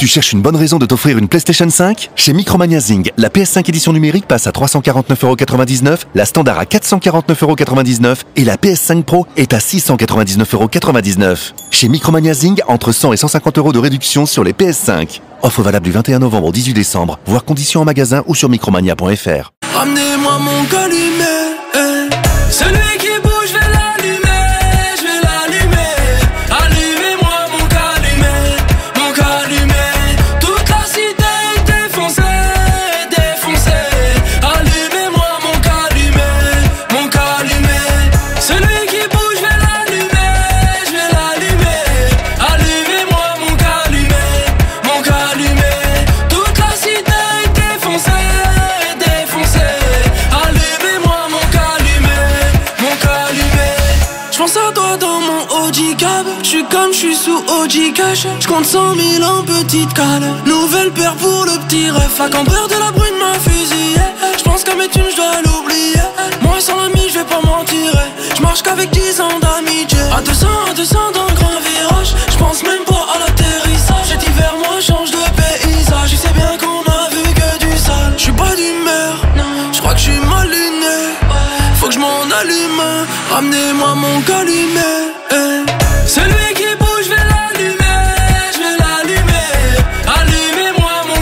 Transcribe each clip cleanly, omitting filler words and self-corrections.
Tu cherches une bonne raison de t'offrir une PlayStation 5 ? Chez Micromania Zing, la PS5 édition numérique passe à 349,99€, la standard à 449,99€ et la PS5 Pro est à 699,99€. Chez Micromania Zing, entre 100 et 150€ de réduction sur les PS5. Offre valable du 21 novembre au 18 décembre, voire conditions en magasin ou sur micromania.fr. Ramenez-moi mon calumet, celui qui bouge, je vais l'allumer, je vais l'allumer. Allumez-moi mon calumet, toute la cité est défoncée, défoncée. Allumez-moi mon calumet, celui qui bouge, je vais l'allumer, je vais l'allumer. Allumez-moi mon calumet, toute la cité est défoncée, défoncée. Allumez-moi mon calumet. J'pense à toi dans mon Audi cab. J'suis comme j'suis sous OG cash. J'compte 100 000 en petite cale. Nouvelle paire pour le petit ref. À cambreur de la brune ma fusillée. J'pense qu'à mes thunes j'dois l'oublier. Moi sans l'ami j'vais pas m'en tirer. J'marche qu'avec 10 ans d'amitié. À 200 dans le grand virage. J'pense même pas à l'atterrissage. Cet hiver moi change de paysage. Je sais bien qu'on a vu que du sale. J'suis pas d'humeur, j'crois que j'suis mal luné. Faut que j'm'en allume. Ramenez-moi mon calumet, celui qui bouge, je vais l'allumer, je vais l'allumer. Allumez-moi mon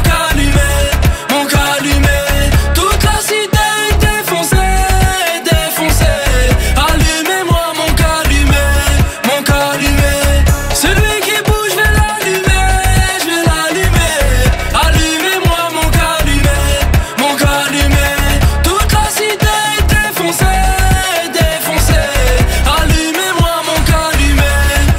calumet, toute la cité est défoncée, défoncée. Allumez-moi mon calumet, celui qui bouge, je vais l'allumer, je vais l'allumer. Allumez-moi mon calumet, toute la cité est défoncée, défoncée. Allumez-moi mon calumet.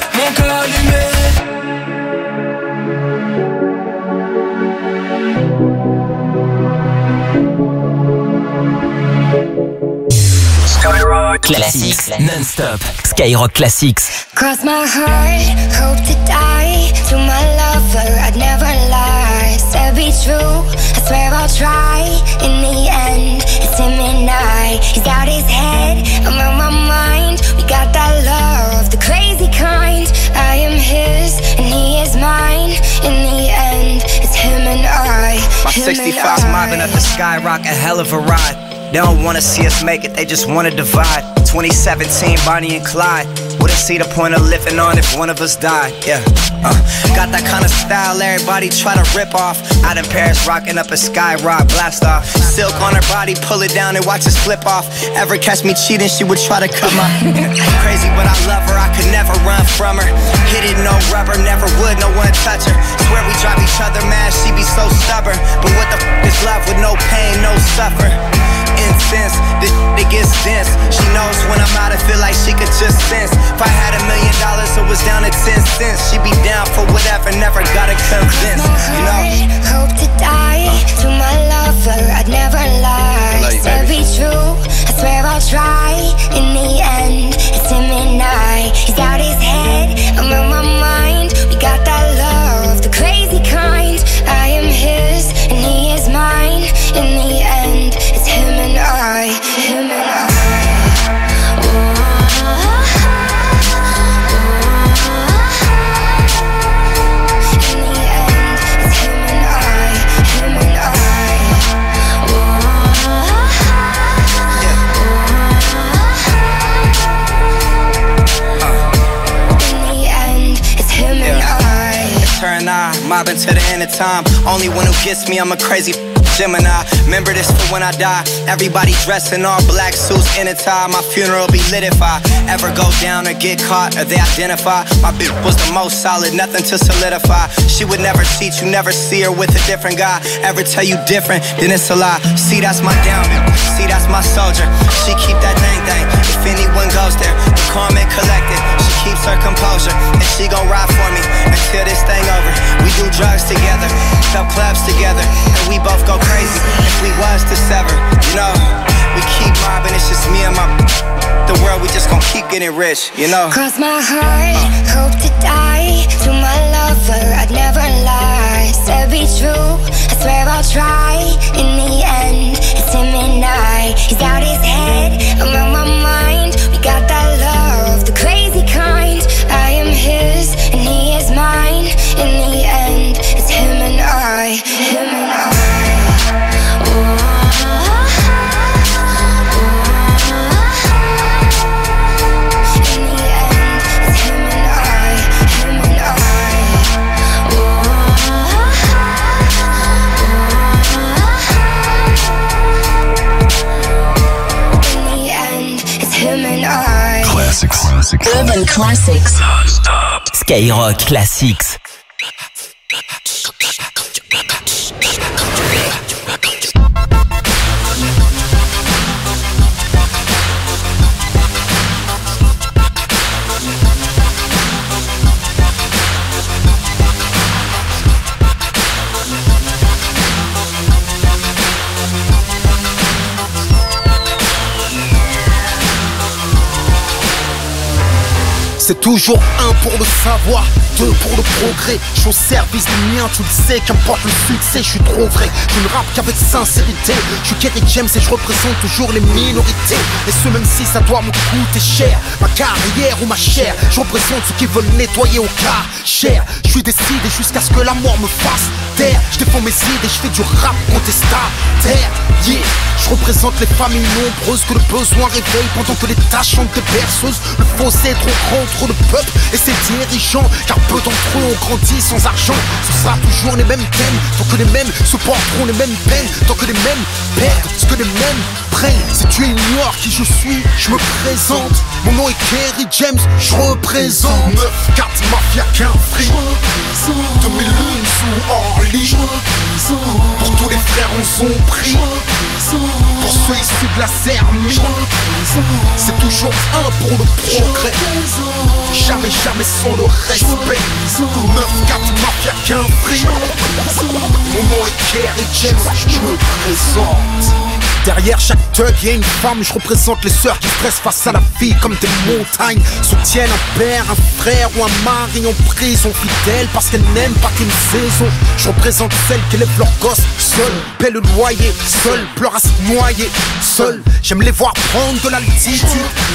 Classics non-stop. Skyrock Classics. Cross my heart, hope to die. To my lover, I'd never lie. Said be true, I swear I'll try. In the end, it's him and I. He's out his head, I'm on my mind. We got that love, the crazy kind. I am his, and he is mine. In the end, it's him and I. My 65's mobbing up the Skyrock, a hell of a ride. They don't wanna see us make it, they just wanna divide. 2017, Bonnie and Clyde. Wouldn't see the point of living on if one of us died, yeah. Got that kind of style everybody try to rip off. Out in Paris, rocking up a Skyrock blast off. Silk on her body, pull it down and watch us flip off. Ever catch me cheating, she would try to cut my crazy, but I love her, I could never run from her. Hit it, no rubber, never would, no one touch her. Swear we drive each other mad, she be so stubborn. But what the is love with no pain, no suffer? Incense, it gets dense. She knows when I'm out, I feel like she could just sense. If I had $1 million, it was down to 10 cents. She'd be down for whatever, never gotta convince. You know? Hope to die. To my lover, I'd never lie. Said be true, I swear I'll try. In the end, it's him and I. He's out his head, I'm on my mind. We got that love, the crazy kind. I am his, and he is mine. In the end, it's him and I. Him and I. Turn mobbing to the end of time. Only one who gets me, I'm a crazy Gemini. Remember this for when I die. Everybody dressed in all black suits in a tie. My funeral be lit if I ever go down or get caught or they identify. My bitch was the most solid, nothing to solidify. She would never cheat, you never see her with a different guy. Ever tell you different, then it's a lie. See, that's my down, see, that's my soldier. She keep that thing. If anyone goes there, the calm and collected. She keeps her composure, and she gon' ride for me until this thing over. We do drugs together, sell clubs together, and we both go crazy if we was to sever. You know, we keep mobbing, it's just me and my the world, we just gon' keep getting rich, you know. Cross my heart, hope to die. To my lover, I'd never lie. Said be true, I swear I'll try. In the end, it's him and I. He's out his head, I'm on my mind. We got that love, the crazy kind. I am his, and he is mine. In the end, it's him Urban Classics. Non-stop. Skyrock Classics. C'est toujours un pour le savoir, deux pour le progrès. Je suis au service des miens, tu le sais, qu'importe le succès, je suis trop vrai. Je ne rappe qu'avec sincérité. Je suis Kerry James et je représente toujours les minorités. Et ce même si ça doit me coûter cher, ma carrière ou ma chair. Je représente ceux qui veulent nettoyer au cas cher. Je suis décidé jusqu'à ce que la mort me fasse taire. Je défends mes idées, je fais du rap contestataire. Yeah. Je représente les familles nombreuses que le besoin réveille pendant que les tâches chantent des berceuses. Le fossé est trop grand entre le peuple et ses dirigeants, car peu d'entre eux ont grandi sans argent. Ce sera toujours les mêmes thèmes, tant que les mêmes se porteront les mêmes peines, tant que les mêmes perdent ce que les mêmes prennent. Si tu ignores qui je suis, je me présente. Mon nom est Kerry James, je représente 9-4 mafia qu'un free 2000 lunes sous Orly. Pour tous les frères on son prix, pour ceux issus de la Zermie. C'est toujours un pour le progrès, jamais, jamais sans le respect. 9-4 mafia qu'un free. Mon nom est Kerry James, je me présente. Derrière chaque thug y'a une femme, je représente les sœurs qui stressent face à la vie comme des montagnes. Soutiennent un père, un frère ou un mari en prison, fidèle parce qu'elles n'aiment pas qu'une saison. Je représente celles qui élèvent leurs gosses seules, paient le loyer, seules, pleurent à se noyer, seules. J'aime les voir prendre de l'altitude.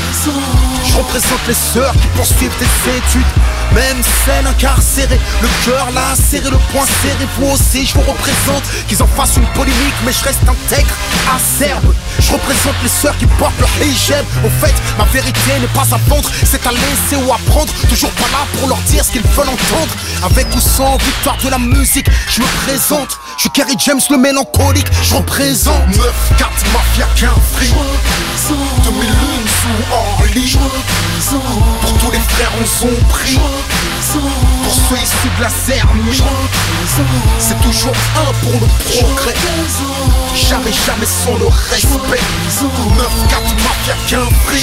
Je représente les sœurs qui poursuivent des études, même celles incarcérées, le cœur là serré, le poing serré. Vous aussi je vous représente, qu'ils en fassent une polémique, mais je reste intègre, acerbe. Je représente les sœurs qui portent leur hijab. Au fait, ma vérité n'est pas à vendre, c'est à laisser ou à prendre. Toujours pas là pour leur dire ce qu'ils veulent entendre. Avec ou sans victoire de la musique, je me présente. Je suis Kerry James le mélancolique, je représente 9-4 mafia qu'un free 2000 lunes sous Orly. Pour tous les frères on son prix, pour ceux issus de la Zermie. C'est toujours un pour le progrès, jamais, jamais sans le respect. 9-4 mafia qu'un free.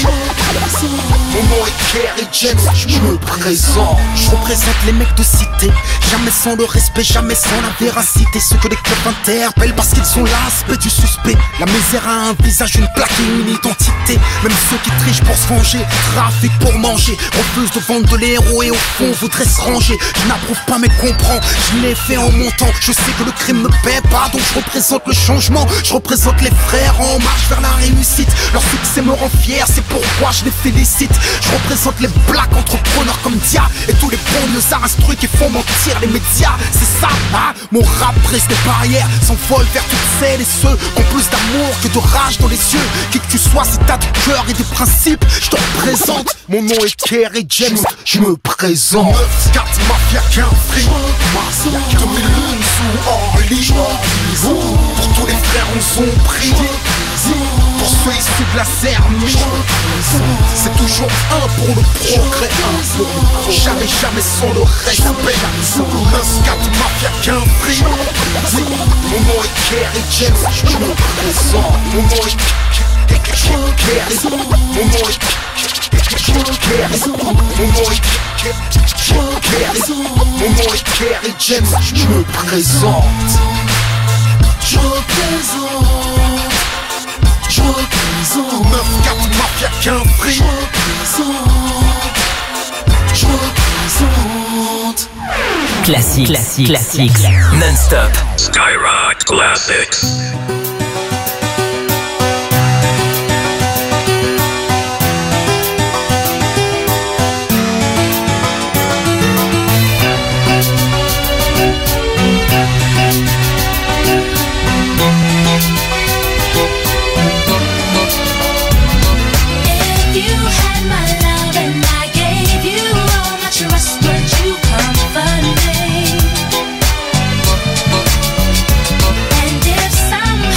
Mon nom est Kerry James, je me présente. Je représente les mecs de cité, jamais sans le respect, jamais sans la véracité. Ceux que les clubs interpellent parce qu'ils sont l'aspect du suspect. La misère a un visage, une plaque et une identité. Même ceux qui trichent pour se venger, trafiquent pour manger, refusent de vendre de l'héros et au fond voudraient se ranger. Je n'approuve pas mais comprends, je l'ai fait en montant. Je sais que le crime ne paie pas, donc je représente le changement. Je représente les frères en marche vers la réussite. Leur succès me rend fier, c'est pourquoi je les félicite. Je représente les black entrepreneurs comme Dia et tous les banlieusards instruits qui font mentir les médias. C'est ça, hein? Mon rap brise des barrières, s'envole vers toutes celles et ceux qui ont plus d'amour que de rage dans les yeux. Qui que tu sois, si t'as du cœur et des principes, je te représente. Mon nom est Kerry James, je me présente. 9-4 mafia qu'un free 2000 lunes sous Orly. Pour tous les frères on son prix, pour ceux issus de la Zermie. C'est toujours un pour le progrès, jamais, jamais sans le respect. 9-4 mafia qu'un free. Mon nom est Kerry James, je me présente. Mon nom est Kerry. Mon nom est Kerry. Mon nom est Kerry. Mon nom est Kerry James, je me présente. Je représente. 9-4 mafia qu'un free. Je représente. Classique, classique, classique. Non-stop. Skyrock Classics. And if somehow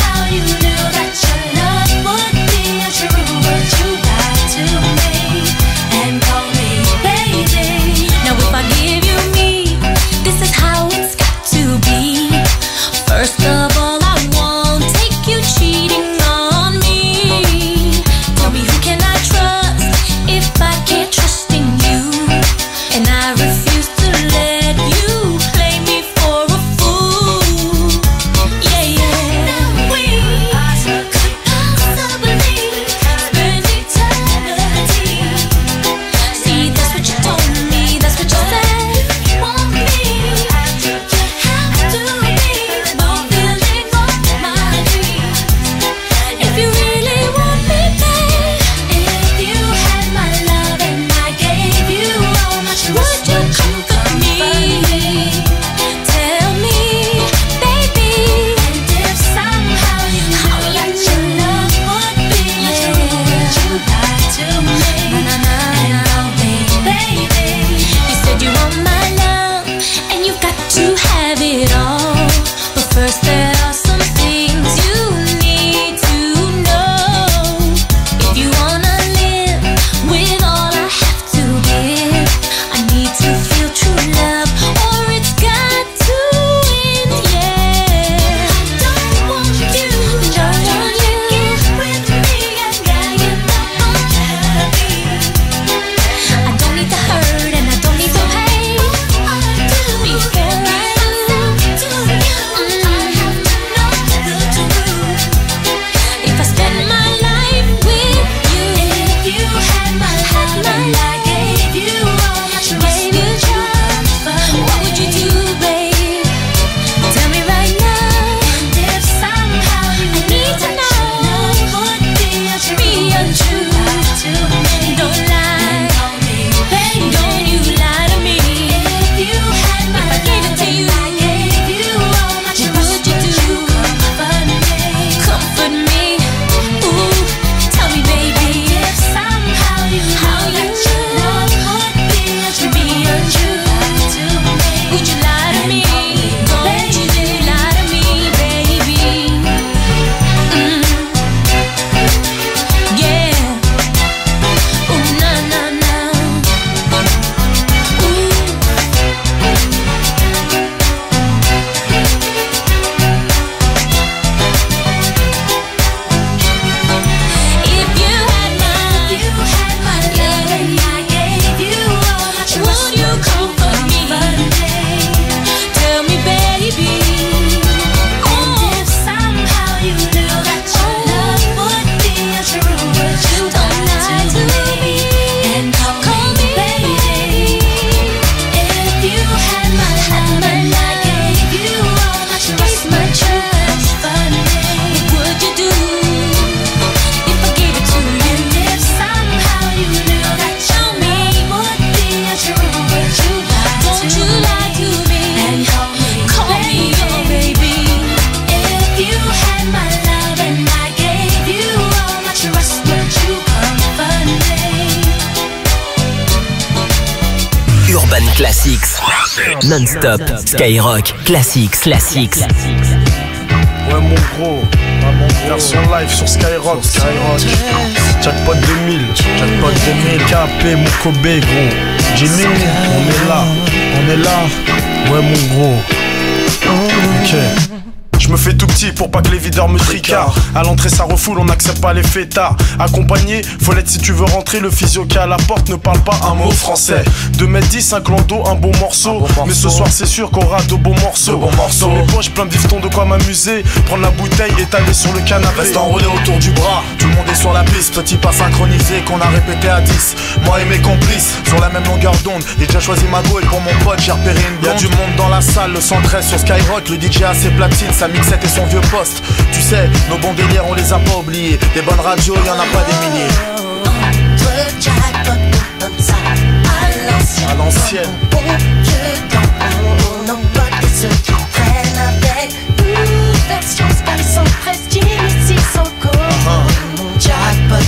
have it all, but first there are some things you need to know. If you wanna live with all I have to give, I need to feel true love, or it's got to end, yeah. I don't want you to get with me and get unhappy. I don't need the hurt and I don't need the pain. Before I love to you, I have to know the truth. If I spend my life with you, if you had my love and I gave you all my trust, what would you do, babe? Tell me right now. And if somehow you need to know, could be untrue to me, don't lie, don't you lie to me. If you had my love, I gave it to you, I gave you all my trust, what would you do? Comfort me, ooh, tell me, baby. If somehow you know that your love could be untrue to me, would you lie to me? Don't you lie to me, baby. Yeah. Ooh, na na na. If you had my love and I gave you all my trust, would you comfort me? Tell me, baby. And if somehow you knew that your love would be untrue, would you don't lie to me and call me baby? If you had my love and I gave you all my trust, what would you do if I gave it to you? And if somehow you knew that your name would be untrue, would you don't you lie to me and call me your baby? If you had my love and I gave you all my trust, would you comfort me? Urban Classics. Non-stop. Skyrock. Classics. Ouais mon gros, version live sur Skyrock. Jackpot 2000, KP, mon Kobe gros. Jimmy, on est là, ouais mon gros. Ok. Je me fais tout petit pour pas que les videurs me tricardent. À l'entrée ça refoule, on n'accepte pas les fêtards. Accompagné, faut l'être si tu veux rentrer. Le physio qui est à la porte ne parle pas un mot français. 2m10, un clando, un bon morceau. Mais ce soir c'est sûr qu'on aura de beaux morceaux. Dans mes poches plein de bifetons, de quoi m'amuser. Prendre la bouteille, étaler sur le canapé. Reste enroulé autour du bras, tout le monde est sur la piste. Petit pas synchronisé qu'on a répété à 10. Moi et mes complices, sur la même longueur d'onde. J'ai déjà choisi ma go et pour mon pote j'ai repéré une blonde. Y'a du monde dans la salle, le 113 sur Skyrock. Le DJ a ses platines, sa mixette et son vieux poste. Tu sais, nos bons délires on les a pas oubliés. Des bonnes radios, y'en a pas des milliers. Entre jackpot comme ça, à l'ancienne. Bon vieux temps, on en pote et ceux qui prennent avec nous. Version Sky sans prestige, ici sans code. Mon jackpot.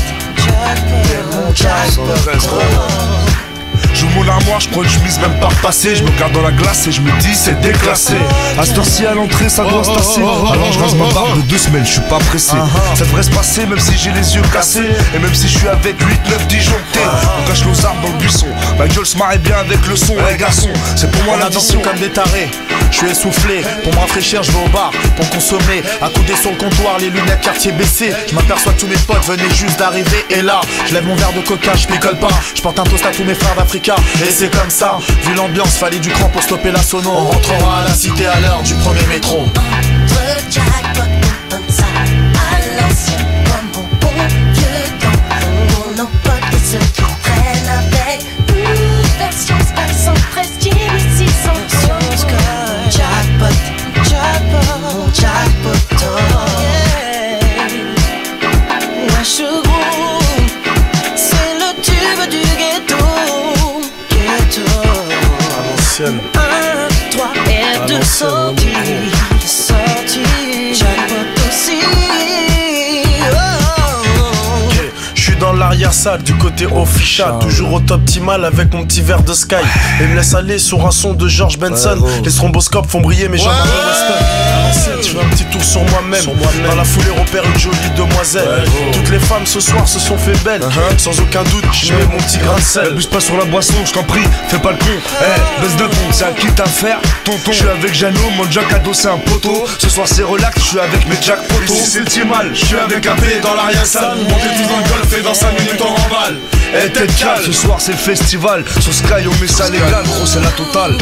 Je moule à moi, je prends une chemise même pas repassée. Je me regarde dans la glace et je me dis c'est déclassé. À cette heure-ci à l'entrée ça doit se tasser. Alors je rase ma barbe de 2 semaines, je suis pas pressé. Ça devrait se passer même si j'ai les yeux cassés. Et même si je suis avec 8, 9 disjonctés. On cache nos armes dans le buisson. Ma gueule se marrait bien avec le son. Les garçons, c'est pour moi l'addition comme des tarés. Je suis essoufflé, pour me rafraîchir je vais au bar. Pour consommer, accoudé sur le comptoir, les lunettes quartier baissées. Je m'aperçois que tous mes potes venaient juste d'arriver. Et là, je lève mon verre de coca, je picole pas. Je porte un toast à tous mes frères d'Africa. Et c'est comme ça, vu l'ambiance, fallait du cran pour stopper la sono. On rentrera à la cité à l'heure du premier métro. Entre jackpot comme ça, à l'ancienne, comme au bon vieux temps. On en pote et ceux qui prennent avec nous. Version Sky sans prestige, ici sans code. Jackpot, wesh gros, c'est le tube du ghetto. À l'ancienne. 1, 3 et 2 sorties. Jackpot. sale du côté official. Toujours au top optimal avec mon petit verre de Sky. Et me laisse aller sur un son de George Benson. Les stromboscopes font briller mes jambes à Weston. À l'ancienne, je fais un petit tour sur moi-même. Dans la foulée repère une jolie demoiselle. Toutes les femmes ce soir se sont fait belles. Sans aucun doute, je mets mon petit grain de sel. Bouge pas sur la boisson, je t'en prie, fais pas le con. Baisse de ton, c'est à qui t'as faire, tonton. Je suis avec Jeannot, mon Jack ado c'est un poteau. Ce soir c'est relax, je suis avec mes Jack poteaux. Ici c'est le Timal, je suis avec AP dans l'arrière salle. On est tous dans le golf et dans 5 minutes on remballe. Tête calme, ce soir c'est le festival. Sur Sky on met ça légal, gros c'est la totale.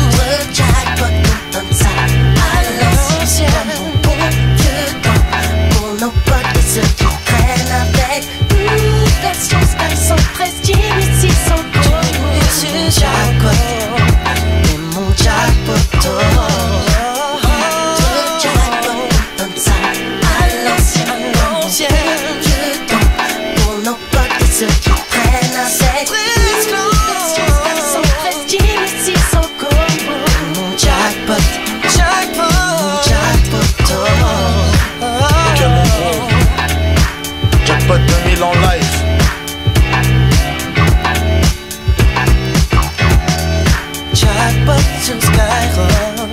Jackpot 2000 en live. Jackpot sur Skyrock.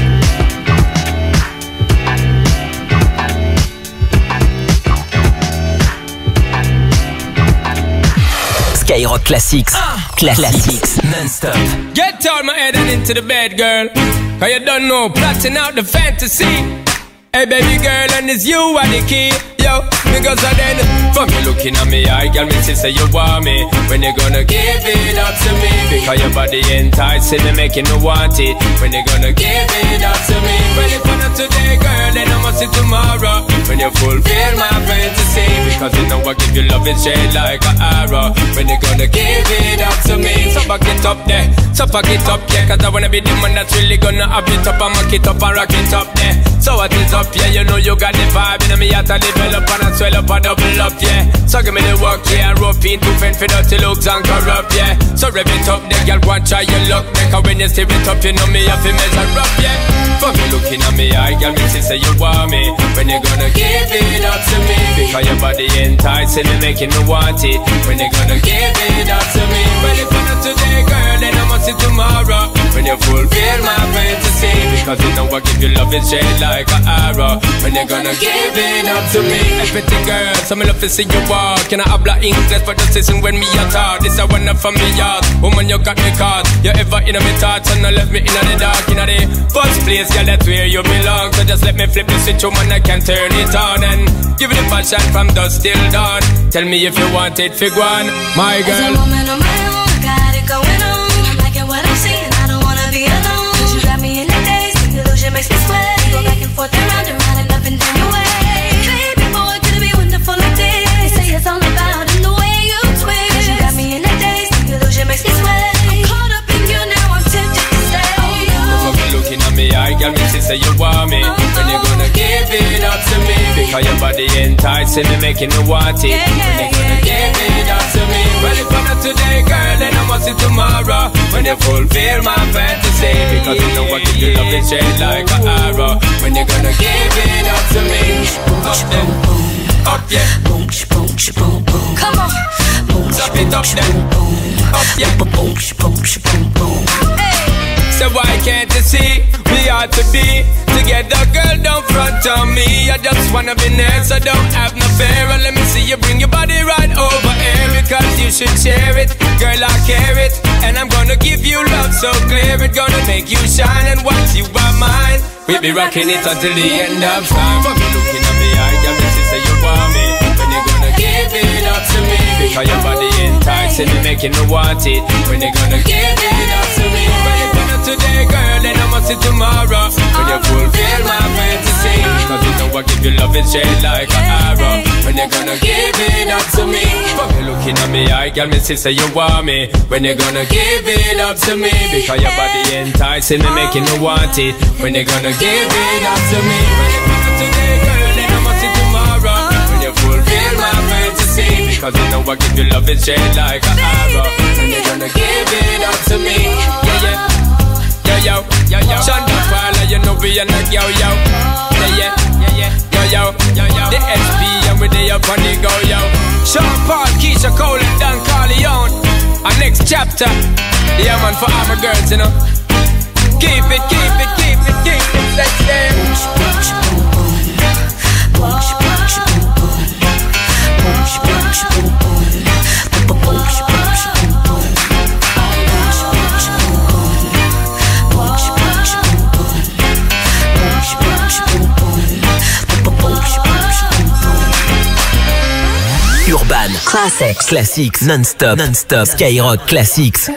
Skyrock Classics. Classics non-stop. Get out my head and into the bed, girl. Cause you don't know, plotting out the fantasy. Hey baby girl, and it's you are the key. Yo, because I then fuck you looking at me, I got me to say you want me. When you gonna give it up to me? Because your body enticing me, making me want it. When you gonna give it up to me? Well, if not today, girl, then I must see tomorrow. When you fulfill my fantasy, because you know I give you love and shade like an arrow. When you gonna give it up to me? So fuck it up there, so fuck it up, yeah. Cause I wanna be the man that's really gonna have it up and mock it up and rock it up there. So what is up, yeah, you know you got the vibe. You know me out to develop and I swell up and double up, yeah. So give me the work, yeah. Rope in to fend for dirty looks and corrupt, yeah. So rev it up, there, girl, watch how you look. Cause when you steer it up, you know me have to measure up, yeah. For me looking at me, I girl, me say you want me. When you gonna give it up to me? Because your body enticing me, making me want it. When you gonna give it up to me? Well, if not today, girl, then I must see tomorrow. When you fulfill my fantasy, because you know I give you love and shade like an arrow. When you gonna give it up to me? Everything, girl, so me love to see you walk. Can I habla English for just listen when me a talk? This a one up from me yard. Woman, you got me caught. You ever in me thoughts and I left me in the dark. In the first place, girl, that's where you belong. So just let me flip the switch, woman, I can turn it on. And give it a passion from dusk till dawn. Tell me if you want it, fig one, my girl. As a woman on my own, I got it going on. I'm liking what I'm seeing, I don't wanna be alone. Cause you got me in the days, the illusion makes me sway. Go back and forth and round and up and down your way. Baby boy, could it be wonderful like this? They say it's all about in the way you twist. Cause you got me in the days, the illusion makes me sway. I'm caught up in you now, I'm tempted to stay. For me looking at me, I got me to say you want me. When you gonna give it up to me? Because your body enticing me, making me want it. When you gonna give it up to me? Well, if not today, girl, then I must see tomorrow. When you fulfill my fantasy, because you know I give you love and shade like an arrow. When you gonna give it up to me? Up there, up yeah. Boom, boom, boom, boom. Come on. Boom, stop it up there. Up yeah. Boom, boom, boom. So why can't you see we ought to be together, girl, don't front on me. I just wanna be near, so don't have no fear. And let me see you bring your body right over here. Because you should share it, girl, I care it. And I'm gonna give you love so clear. It's gonna make you shine, and once you are mine, we'll be rocking it until the end of time. But you looking at me, I got me to say you want me. When you gonna give it up to me? Because your body enticing me, making me want it. When you gonna give it up to me? Today, girl, then I must see tomorrow. When you fulfill my fantasy, because you know I give you love and shade like an arrow. When you gonna give it up to me? Fuck you looking at me, I got me say you want me. When you gonna give it up to me? Because your body enticing me, making me want it. When you gonna give it up to me? When you gonna today, girl, then I must see tomorrow. When you fulfill my fantasy, because you know I give you love and shade like an arrow. When you gonna give it up to me? Yeah, yeah. Yo, yo, yo, Shonda Paula, you know we are not yo, yo. Yeah, yeah, yeah, yeah, yo, yo, yo, yo. The SP and we day up on the go, yo. Sean Paul, Keisha Cole and Don Corleone. Our next chapter, yeah man, for all my girls, you know. Keep it, let's dance. Urban Classics non-stop Skyrock Classics.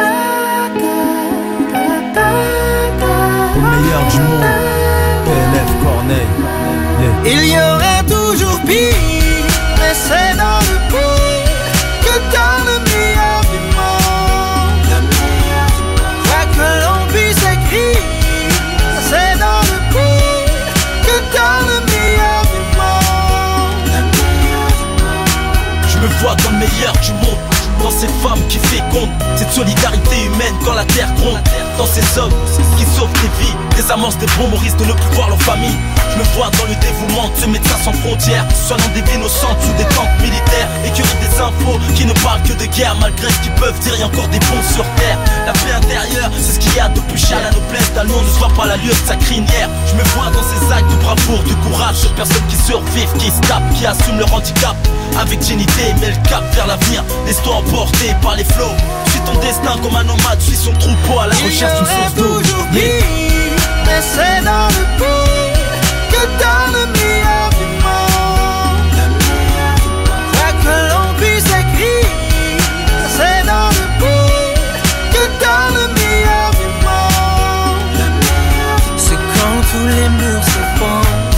Au meilleur du monde, PNF Corneille. Yeah. Il y aurait toujours pire, mais c'est dans le pire que dans le meilleur du monde. Quoi que l'on puisse écrire, c'est dans le pire que dans le meilleur du monde. Je me vois dans le meilleur du monde, dans cette femme qui féconde, cette solidarité humaine quand la terre gronde, dans ces hommes qui sauvent des vies, des amorces des bons risque de ne plus voir leur famille. Je me vois dans le dévouement de ce médecin sans frontières, soignant des vies innocentes sous des tentes militaires, écurie des infos qui ne parlent que de guerre, malgré ce qu'ils peuvent dire, il y a encore des bons sur terre. La paix intérieure, c'est ce qu'il y a de plus cher, la noblesse d'un nom ne se voit pas la lueur de sa crinière. Je me vois dans ces actes de bravoure, de courage, ces personnes qui survivent, qui se tapent, qui assument leur handicap, avec dignité, mais le cap vers l'avenir, laisse-toi emporter par les flots. Suis ton destin comme un nomade, suis son troupeau à la recherche d'une source d'eau. Mais c'est dans le pire que dans le meilleur du monde. Quoi que l'on puisse écrire, c'est dans le pire que dans le meilleur du monde. C'est quand tous les murs s'effondrent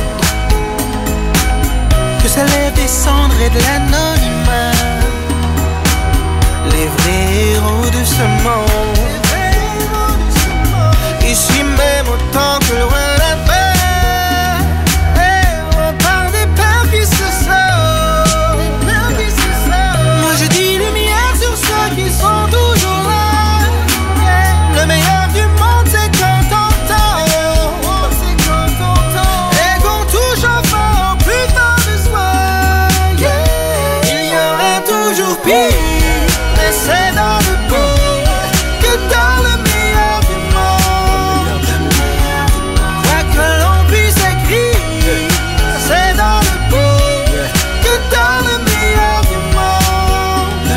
que s'élèvent des cendres et de l'anonymat, les vrais héros de ce monde. Ici même autant que loin là-bas, on parle des peurs qui se sauvent. Moi je dis lumière sur ceux qui sont toujours là. Le meilleur du monde c'est quand on t'entend, et qu'on touche enfin au plus tard de soi. Il y aura toujours pire, mais c'est dans le pire que dans le meilleur du monde. Quoi que l'on puisse écrire, c'est dans le pire que dans le meilleur du monde.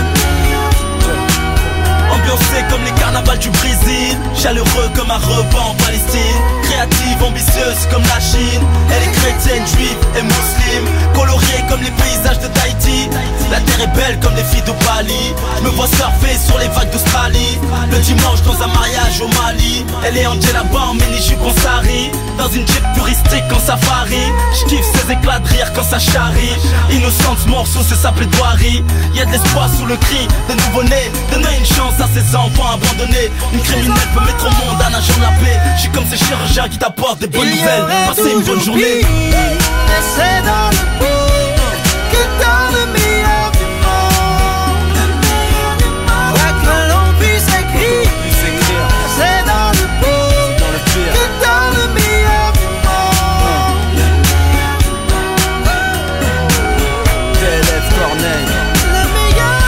Ambiancé comme les carnavals du Brésil, chaleureux comme un repas en Palestine, créative, ambitieuse comme la Chine. Elle est chrétienne, juive et musulmane, coloriée comme les paysages de Tahiti. La terre est belle comme les filles de Bali. Je me vois surfer sur les vagues d'Australie, le dimanche dans un mariage au Mali. Elle est Angela là-bas en mini-jupe en sari, dans une jeep touristique en safari. Je kiffe ses éclats de rire quand ça charrie. Innocente, ce morceau c'est sa plaidoirie. Y'a de l'espoir sous le cri de nouveau-né. Donner une chance à ses enfants abandonnés. Une criminelle peut mettre au monde un agent de la paix. Je suis comme ces chirurgiens qui t'apportent des bonnes nouvelles. Passez une bonne journée. Mais c'est dans le pire que dans le meilleur du monde. Quoi que l'on puisse écrire, c'est dans le pire que dans le meilleur du monde. PNF Corneille. Le meilleur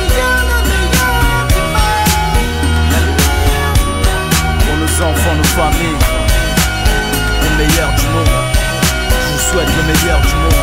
du monde. Pour nos enfants, nos familles, le meilleur du monde. Je vous souhaite le meilleur du monde.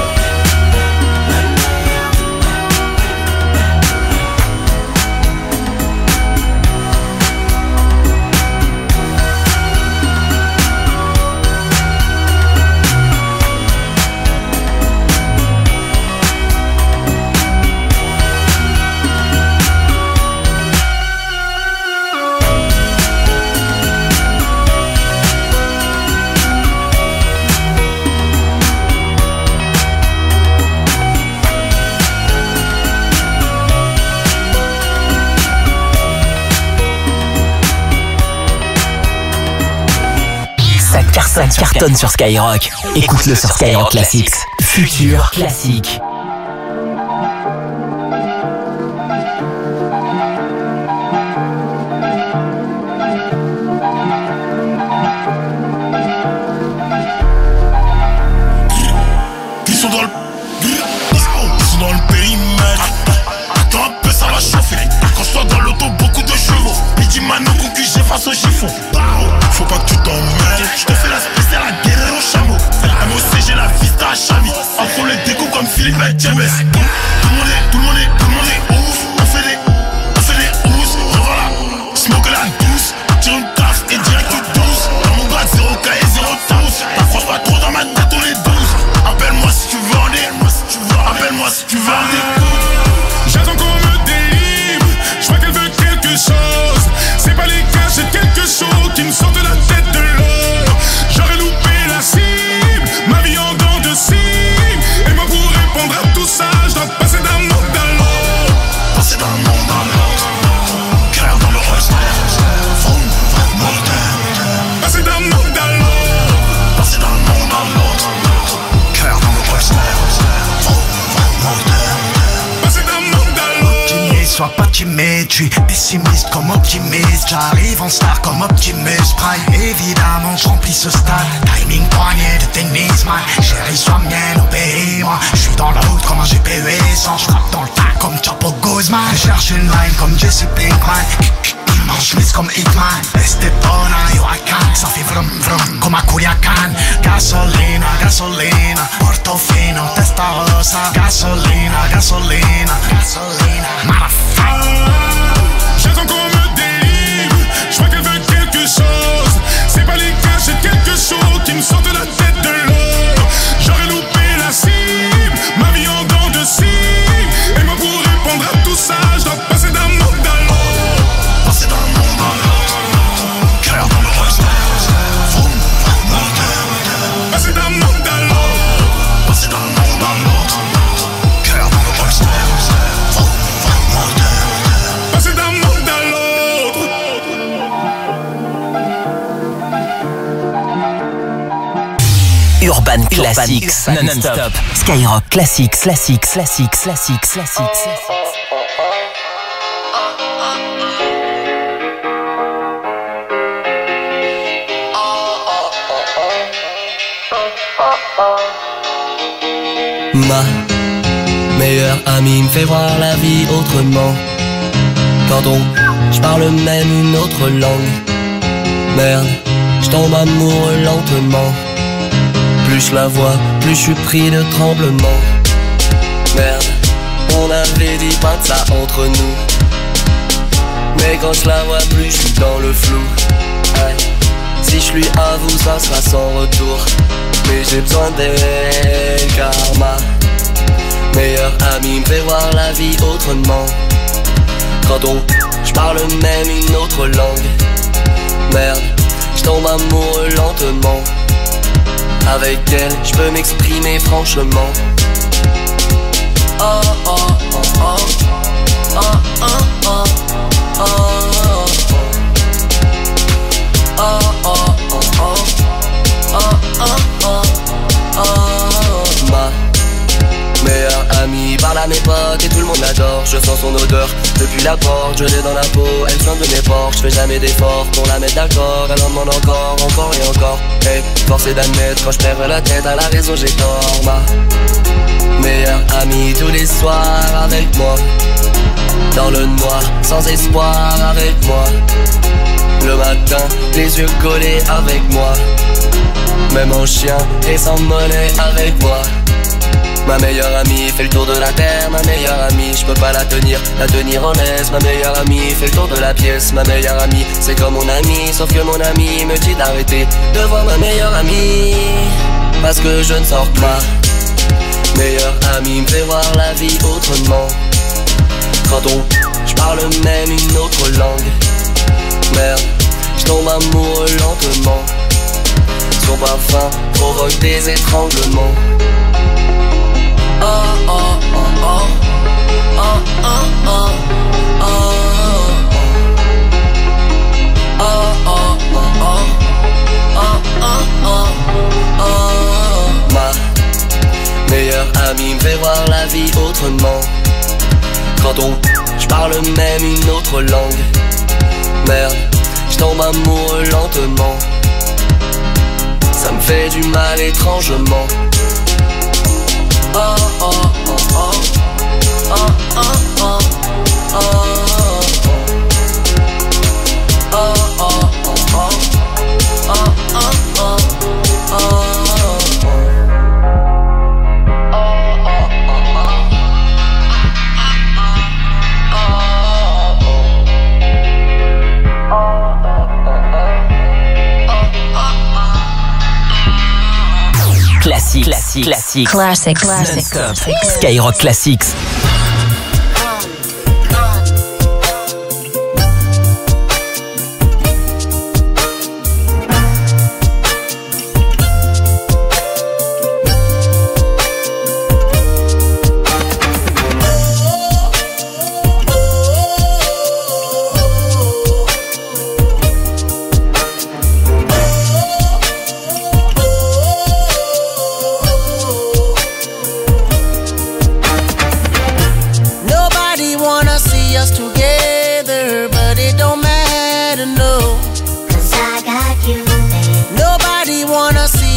Ça cartonne sur Skyrock. Écoute-le sur Skyrock Classics. Futur classique. Qui sont dans le... sois pas timide. Je suis pessimiste comme optimiste. J'arrive en star comme Optimus Prime. Évidemment, je remplis ce stade. Timing poignet de tennis, man. Chérie, sois mienne, obéis-moi. Je suis dans la route comme un GPU sans. Je frappe dans le tas comme Chapo Guzman. Je cherche une line comme Jesse Pinkman. Mange mise comme Hitman. Estepona, Huracan. Ça fait vrum vrum comme à Culiacan. Gasolina, gasolina. Portofino, Testarossa. Gasolina, gasolina, gasolina. Motherfucker. J'attends qu'on me délivre. Je vois qu'elle veut quelque chose. C'est pas les cas, j'ai quelque chose qui me sort de la tête de l'eau. J'aurais loupé la cible. Ma vie en dents de scie. Et moi pour répondre à tout ça, je dois passer d'un monde à l'autre. Passer d'un monde à l'autre. Cœur dans le poste. Passer d'un monde à l'autre. Passer d'un monde à l'autre. Cœur dans le poste. Passer d'un monde à l'autre. Urban Classics, non-stop. Skyrock Classics, classics, classics, classics, classics. Ma meilleure amie me fait voir la vie autrement. Quand je parle même une autre langue. Merde, je tombe amoureux lentement. Plus je la vois, plus je suis pris de tremblement. Merde, on avait dit pas de ça entre nous. Mais quand je la vois plus, je suis dans le flou. Ouais. Si je lui avoue, ça sera sans retour. Mais j'ai besoin d'elle, car ma meilleure amie me fait voir la vie autrement. Quand je parle même une autre langue. Merde, je tombe amoureux lentement. Avec elle, je peux m'exprimer franchement. Oh oh oh oh. Oh oh oh oh. Oh oh oh oh. Oh oh oh oh. Ma meilleure amie parle à mes potes et tout le monde l'adore. Je sens son odeur depuis la porte, je l'ai dans la peau, elle vient de mes portes. Je fais jamais d'efforts pour la mettre d'accord, elle en demande encore, encore et encore. Hey, force est d'admettre, quand je perds la tête à la raison j'ai tort. Ma meilleure amie tous les soirs avec moi. Dans le noir, sans espoir avec moi. Le matin, les yeux collés avec moi. Même en chien et sans monnaie avec moi. Ma meilleure amie fait le tour de la terre. Ma meilleure amie, je peux pas la tenir en laisse. Ma meilleure amie fait le tour de la pièce. Ma meilleure amie, c'est comme mon ami. Sauf que mon ami me dit d'arrêter de voir ma meilleure amie, parce que je ne sors pas. Meilleure amie me fait voir la vie autrement. Quand je parle même une autre langue. Merde, je tombe amoureux lentement. Son parfum provoque des étranglements. Oh oh oh oh. Oh oh oh oh. Oh oh oh oh. Oh oh oh oh. Ma meilleure amie me fait voir la vie autrement. Quand je parle même une autre langue. Merde, je tombe amoureux lentement. Ça me fait du mal étrangement. Oh oh oh oh. Oh oh oh oh. Oh oh oh oh. Oh oh oh oh. Classique, classique, classique, classic, non-stop. Skyrock Classics.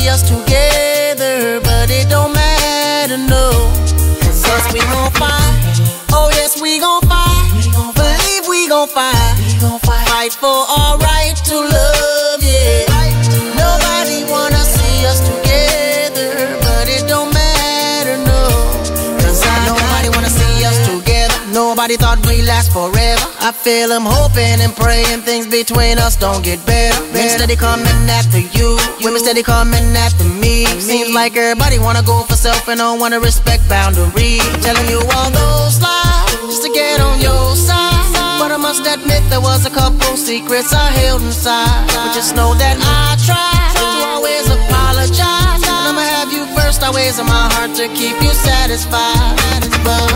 see us together, but it don't matter, no. Cause we gon' fight, oh yes we gon' fight. Believe we gon' fight, fight for our right to love, yeah. Nobody wanna see us together, but it don't matter, no. Cause nobody wanna see us together. Nobody thought we'd last forever. I feel I'm hoping and praying things between us don't get better. Men steady coming after you, women steady coming after me. Seems like everybody wanna go for self and don't wanna respect boundaries. Telling you all those lies just to get on your side. But I must admit there was a couple secrets I held inside. But just know that I tried to always apologize, and I'ma have you first always in my heart to keep you satisfied. But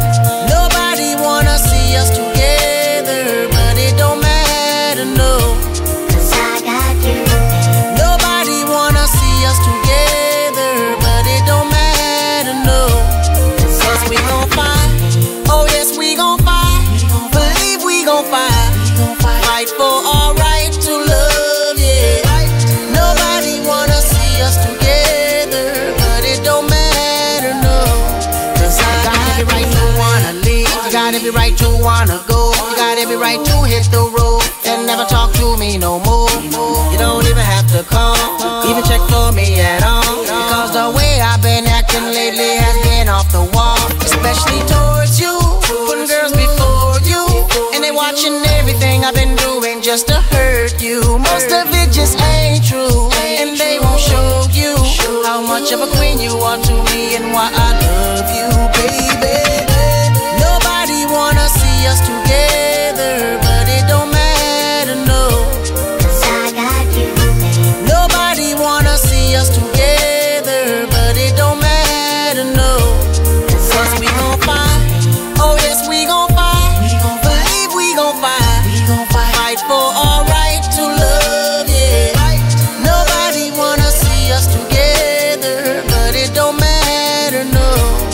nobody wanna see us together, but it don't matter, no. Cause I got you. Nobody wanna see us together, but it don't matter, no. Cause we gon' fight, oh yes we gon' fight. Believe we gon' fight, fight for our right to love, yeah. Nobody wanna see us together, but it don't matter, no. Cause I got every right to wanna leave, you got every right to wanna go, you got every right to hit the road and never talk to me no more. You don't even have to call, even check for me at all, because the way I've been acting lately has been off the wall. Especially towards you, putting girls before you, and they watching everything I've been doing just to hurt you. Most of it just ain't true, and they won't show you how much of a queen you are to me and why I love you, baby. Nobody wanna see us together, but it don't matter, no. Cause I got you. Nobody wanna see us together, but it don't matter, no. Cause we gon' fight, oh yes we gon' fight. Believe we gon' fight, fight for our right to love, yeah. Nobody wanna see us together, but it don't matter, no.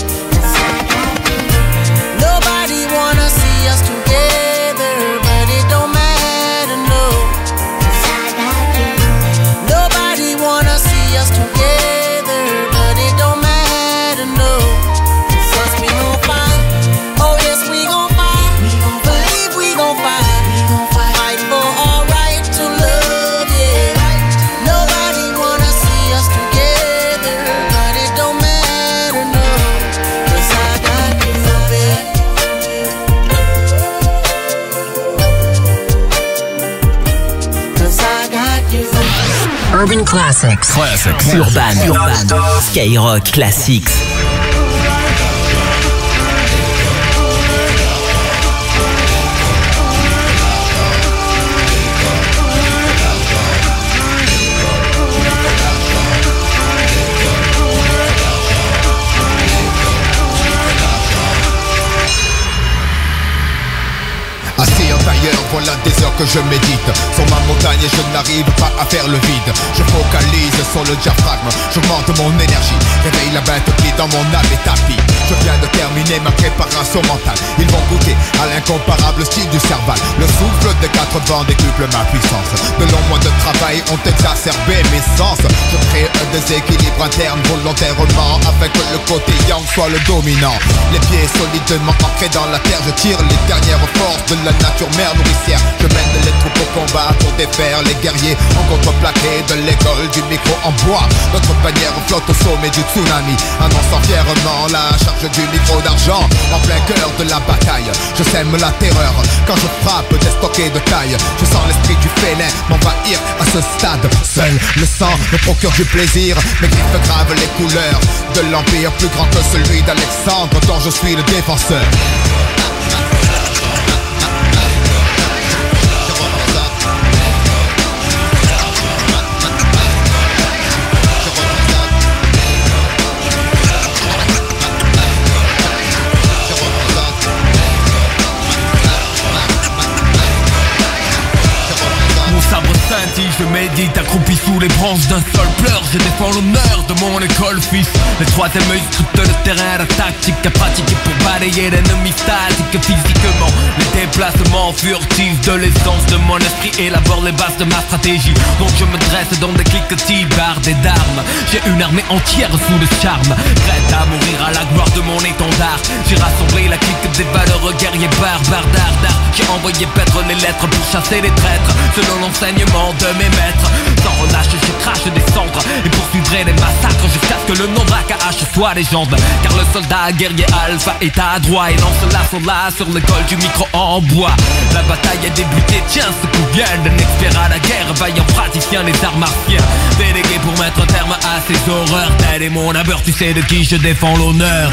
Nobody wanna see us together, but it don't matter, no. Nobody wanna see us together, but it don't matter, no. Cause we gon' fight, oh yes we gon' fight. Believe we gon' fight, fight for our right to love, yeah. Nobody wanna see us together, but it don't matter, no. Cause I got you, baby. Cause I got you. Urban Classics. Urban. Skyrock Classics. Assis en tailleur, voilà des heures que je médite sur ma montagne et je n'arrive pas à faire le vide. Je focalise sur le diaphragme, j'augmente mon énergie, réveille la bête qui dans mon âme est tapis. Je viens de terminer ma préparation mentale. Ils vont goûter à l'incomparable style du Serval. Le souffle des quatre vents décuple ma puissance. De longs mois de travail ont exacerbé mes sens. Je crée un déséquilibre interne volontairement afin que le côté yang soit le dominant. Les pieds solidement ancrés dans la terre, je tire les dernières forces de la nature mère nourricière. Je mène les troupes au combat pour défaire les guerriers en contreplaqué de l'école du micro en bois. Notre bannière flotte au sommet du tsunami, annonçant fièrement la charge du micro d'argent. En plein cœur de la bataille, je sème la terreur quand je frappe des stockés de taille. Je sens l'esprit du félin m'envahir à ce stade. Seul le sang me procure du plaisir. Mes griffes gravent les couleurs de l'empire plus grand que celui d'Alexandre dont je suis le défenseur. Je médite accroupi sous les branches d'un seul pleur. je défends l'honneur de mon école fils. Le troisième œil scrute le terrain, la tactique à pratiquer pour balayer l'ennemi statique. Physiquement, les déplacements furtifs de l'essence de mon esprit élabore les bases de ma stratégie. Donc je me dresse dans des cliquetis bardés d'armes. J'ai une armée entière sous le charme, prête à mourir à la gloire de mon étendard. J'ai rassemblé la clique des valeureux guerriers barbares d'art. J'ai envoyé paître les lettres pour chasser les traîtres, selon l'enseignement de mes maîtres. Sans relâche je crache des cendres et poursuivrai les massacres jusqu'à ce que le nom d'AKH soit légende. Car le soldat guerrier alpha est à droit et lance l'assaut là sur l'école du micro en bois. La bataille a débuté, tiens ce coup vient d'un expert à la guerre, vaillant praticien des arts martiens. Délégué pour mettre un terme à ces horreurs, tel est mon abeur, tu sais de qui je défends l'honneur.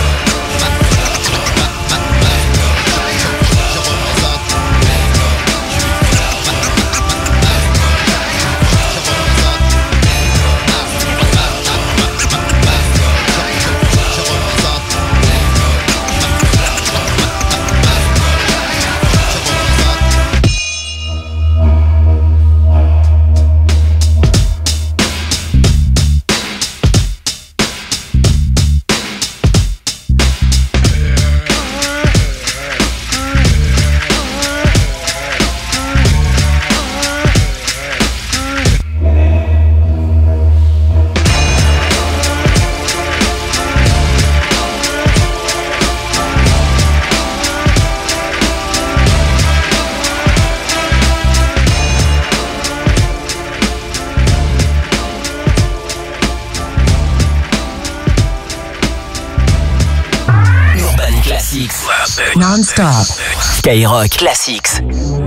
Non-stop. Skyrock Classics.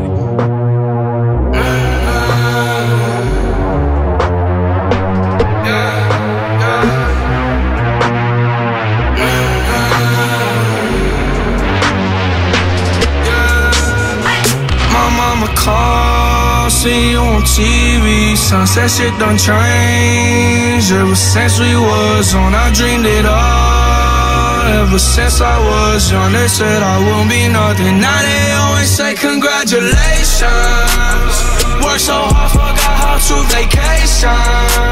See you on TV, sunset shit done changed. Ever since we was on, I dreamed it all. Ever since I was young, they said I wouldn't be nothing. Now they always say congratulations. Worked so hard, forgot how to vacation.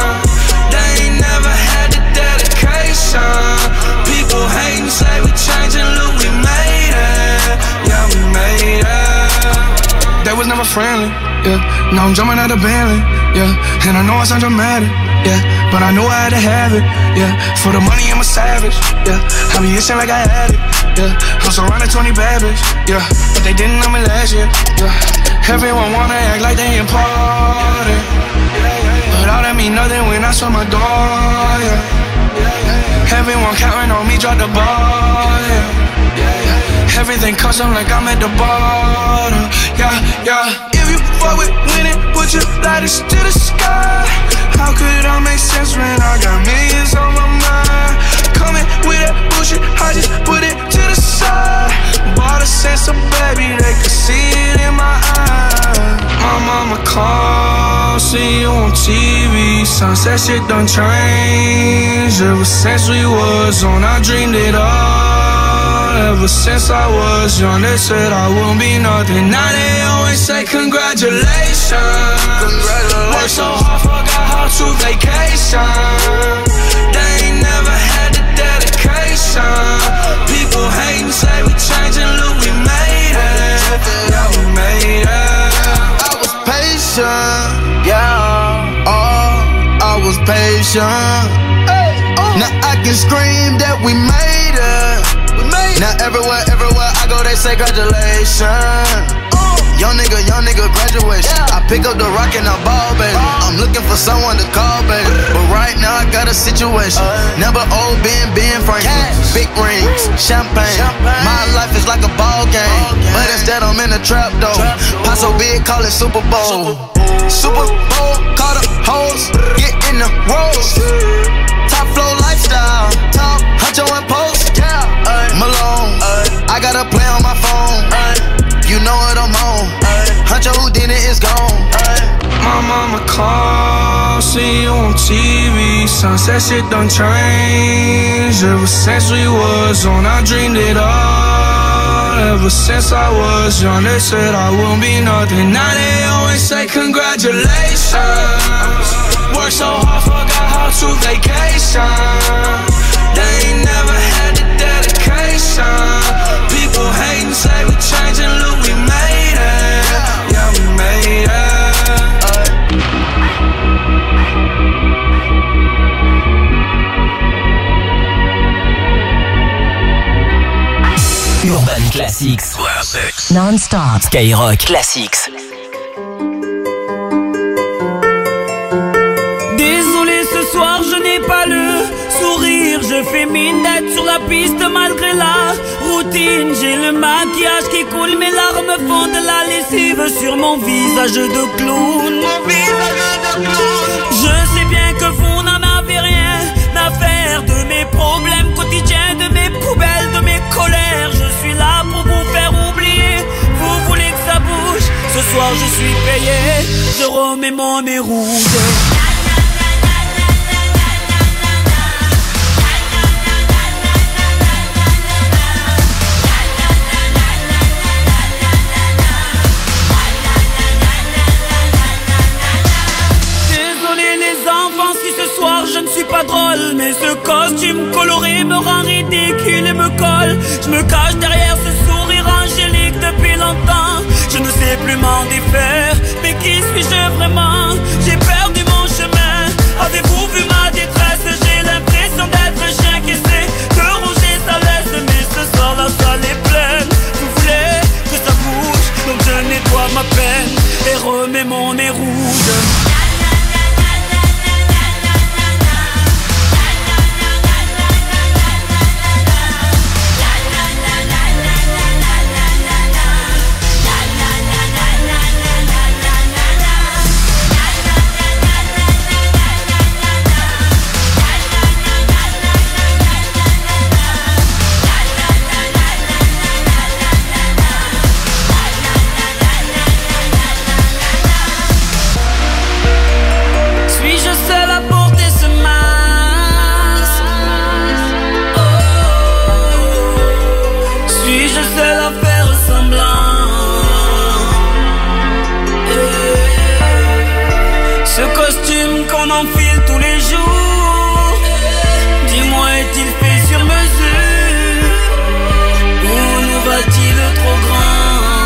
They ain't never had the dedication. People hating, say we changing, look, we made it. Yeah, we made it. They was never friendly. Yeah, now I'm jumping out of Bentley, yeah, and I know I sound dramatic, yeah, but I knew I had to have it, yeah, for the money I'm a savage, yeah, I be itching like I had it, yeah, I'm surrounded 20 bad bitch, yeah, but they didn't know me last year, yeah, everyone wanna act like they important, but all that mean nothing when I saw my door, yeah, everyone counting on me, drop the ball, yeah, everything custom like I'm at the bottom, yeah. If you fuck with winning, put your lighters to the sky. How could I make sense when I got millions on my mind? Coming with that bullshit, I just put it to the side. Bought a sense of baby, they could see it in my eyes. My mama called, see you on TV. Sunset shit done changed. Ever since we was on, I dreamed it all. Ever since I was young, they said I wouldn't be nothing. Now they always say congratulations. Worked so hard, forgot how to vacation. They ain't never had the dedication. People hating, say we changing, look, we made it. Yeah, we made it. I was patient, yeah. Oh, I was patient. Now I can scream that we made it. Now everywhere I go, they say congratulations. Young nigga graduation. I pick up the rock and I ball, baby. I'm looking for someone to call, baby. But right now I got a situation. Never old Ben Franklin. Big rings, champagne. My life is like a ball game, but instead I'm in a trap though. Pot so big, call it Super Bowl. Super Bowl, call the hoes, get in the rolls. Top flow lifestyle, top Huncho and Post, yeah. Malone, I got a play on my phone. You know what I'm on. Huncho Houdini is gone. My mama called, see you on TV. Sunset shit done changed. Ever since we was on, I dreamed it all. Ever since I was young, they said I wouldn't be nothing. Now they always say congratulations. Work so hard, forgot how to vacation. They ain't never had the dedication. People hating, say we changing, look, we made it. Yeah, we made it. Urban Classics. Non-stop. Skyrock Classics. Désolé, ce soir je n'ai pas le sourire. Je fais mine d'être sur la piste malgré la routine. J'ai le maquillage qui coule, mes larmes font de la lessive sur mon visage de clown. Je sais bien que vous n'en avez rien à faire de mes problèmes quotidiens, de mes poubelles, de mes colères. Je suis là pour vous faire oublier. Vous voulez que ça bouge? Ce soir je suis payé. Je remets mon nez rouge. Je ne suis pas drôle, mais ce costume coloré me rend ridicule et me colle. Je me cache derrière ce sourire angélique depuis longtemps. Je ne sais plus m'en défaire, mais qui suis-je vraiment? J'ai perdu mon chemin. Avez-vous vu ma détresse? J'ai l'impression d'être un chien qui essaie de ronger sa laisse. Mais ce soir la salle est pleine. Vous voulez que ça bouge, donc je nettoie ma peine et remets mon nez rouge. On enfile tous les jours. Dis-moi, est-il fait sur mesure ou nous va-t-il trop grand?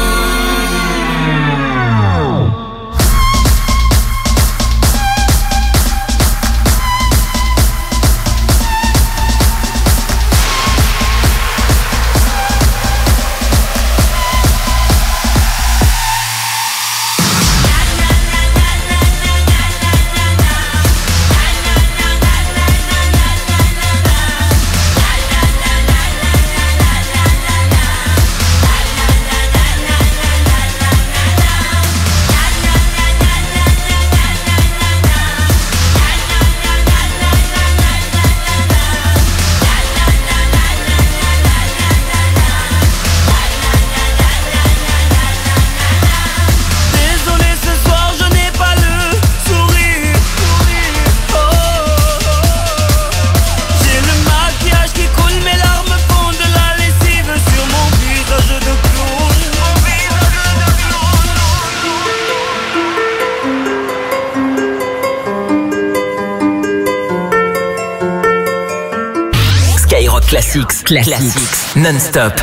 Classics. Non-stop.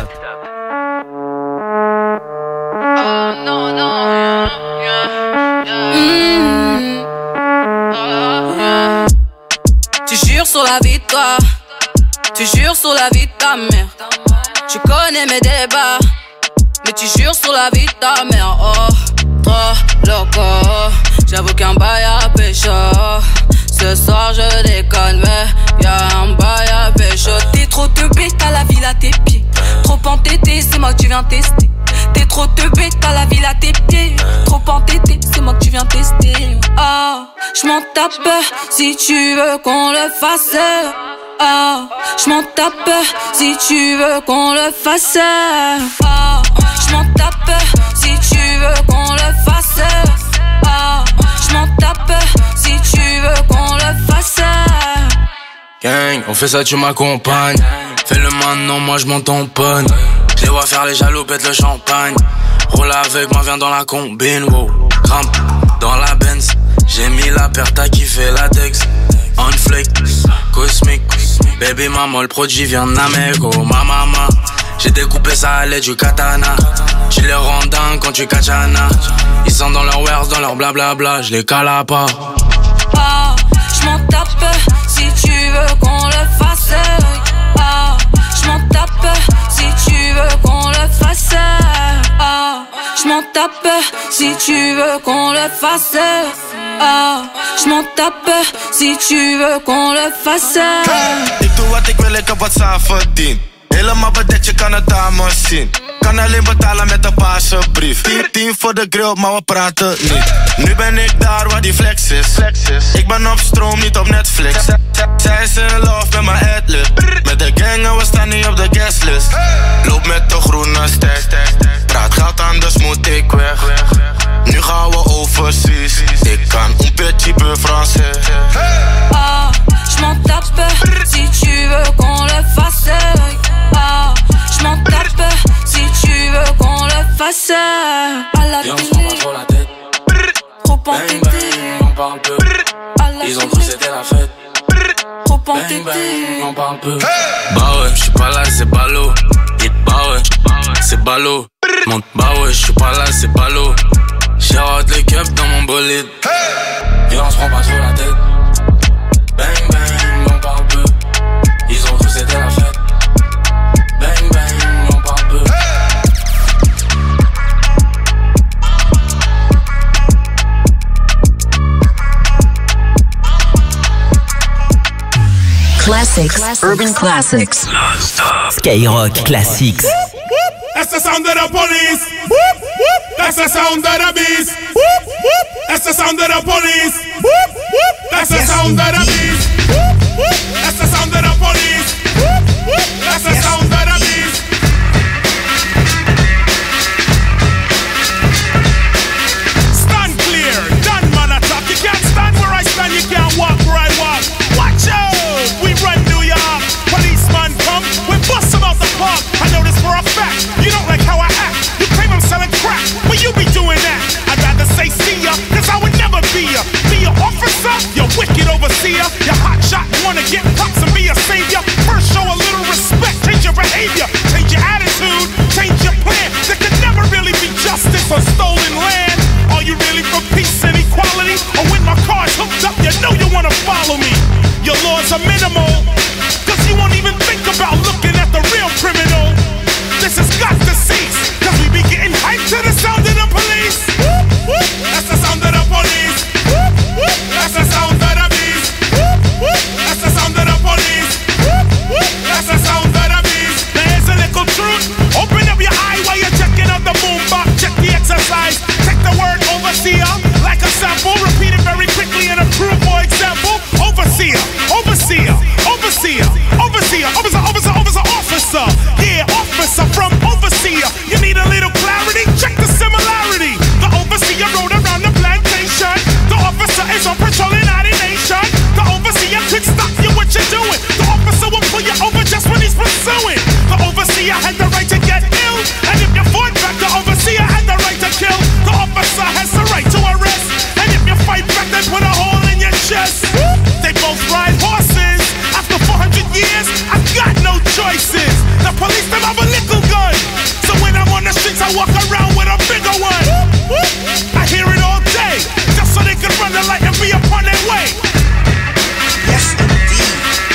Tu jures sur la vie de toi, tu jures sur la vie de ta mère. Tu connais mes débats, mais tu jures sur la vie de ta mère. Oh, trop loco, j'avoue qu'un bail à pécho. Ce soir je déconne, mais y'a un bail à pécho. T'es trop teubé, t'as la ville à tes pieds. Trop entêté, c'est moi que tu viens tester. T'es trop teubé, t'as la ville à tes pieds. Trop entêté, c'est moi que tu viens tester. Oh, j'm'en tape si tu veux qu'on le fasse. Oh, j'm'en tape si tu veux qu'on le fasse. Oh, j'm'en tape si tu veux qu'on le fasse. Oh, j'm'en tape si tu veux qu'on le fasse. Gang, on fait ça, tu m'accompagnes. Fais-le maintenant, moi je m'en tamponne. Je les vois faire les jaloux, pète le champagne. Roule avec moi, viens dans la combine, wow. Rampe dans la Benz, J'ai mis la paire, t'as kiffé latex. On flick, cosmique. Baby maman, le produit vient de Nameco. Ma maman, j'ai découpé ça à l'aide du katana. Tu les rends dingues quand tu kachana. Ils sont dans leur wares, dans leur blablabla. Je les cala pas. Ah, j'm'en tape si tu veux qu'on le fasse. Ah, j'm'en tape si tu veux qu'on le fasse. Ah, j'm'en tape si tu veux qu'on le fasse. Ah, j'm'en tape si tu veux qu'on le fasse. Ik doe wat ik wil, ik heb wat zelf verdiend. Helemaal bedet, je kan het aan me zien. Kan alleen betalen met een paarse brief. 10 voor de grill, maar we praten niet. Nu ben ik daar waar die flex is. Ik ben op stroom, niet op Netflix. Zij is in love met mijn adlib. Met de gang en we staan niet op de guestlist. Loop met de groene stack. Praat geld, anders moet ik weg. Nu gaan we overseas. Ik kan un petit peu français. Ah, j'm'en tape si tu veux qu'on le fasse. Ah, j'm'en tape si tu veux qu'on le fasse. À la télé, trop entêté. On parle peu. Ils ont cru c'était la fête. Trop entêté. On parle peu. Bah ouais, j'suis pas là, c'est ballot. Bah ouais, c'est ballot. Monte, bah ouais, j'suis pas là, c'est ballot. J'arrête le cup dans mon bolide. Et on se prend pas trop la tête. Bang bang, on parle peu. Ils ont cru c'était la fête. Bang bang, on parle peu. Classics, Urban Classics. Skyrock Classics. That's the sound of the police. That's the sound of the beast. That's the sound of the police. That's the sound of the beast. That's the sound of the police. That's the sound of the beast. Stand clear, done man attack. You can't stand where I stand, you can't walk where I walk. Watch out, we run New York. Policeman come, we bust him out the park. I know this for a fact. You don't like how I act. You claim I'm selling crack, but you be doing that. I'd rather say see ya, cause I would never be ya. Be an officer, you wicked overseer. You hot shot, wanna get props and be a savior. First show a little respect, change your behavior. Change your attitude, change your plan. There could never really be justice on stolen land. Are you really for peace and equality? Or when my car's hooked up, you know you wanna follow me. Your laws are minimal, cause you won't even think about looking at the real criminal. This has got to cease, cause we be getting hyped to the sound of the police. That's the sound of the police. That's the sound of the beast. That's the sound of the police. That's the sound of the beast. There's a little truth. Open up your eye while you're checking out the boombox. Check the exercise. Take the word overseer like a sample. Repeat it very quickly and approve, for example. Overseer, overseer, overseer, overseer, officer, officer, officer, officer. Yeah, officer from overseer. You need a little clarity? Check the similarity. The overseer rode around the plantation. The officer is on patrol in our nation. The overseer could stop you what you're doing. The officer will pull you over just when he's pursuing. The overseer had the right to get ill. And if you fought back, the overseer had the right to kill. The officer has the right to arrest. And if you fight back, they put a hole in your chest. They both ride horses. After 400 years, I've got no choices. The police, them have a little gun. So when I'm on the streets, I walk around with a bigger one. I hear it all day, just so they can run the light and be upon their way. Yes, indeed.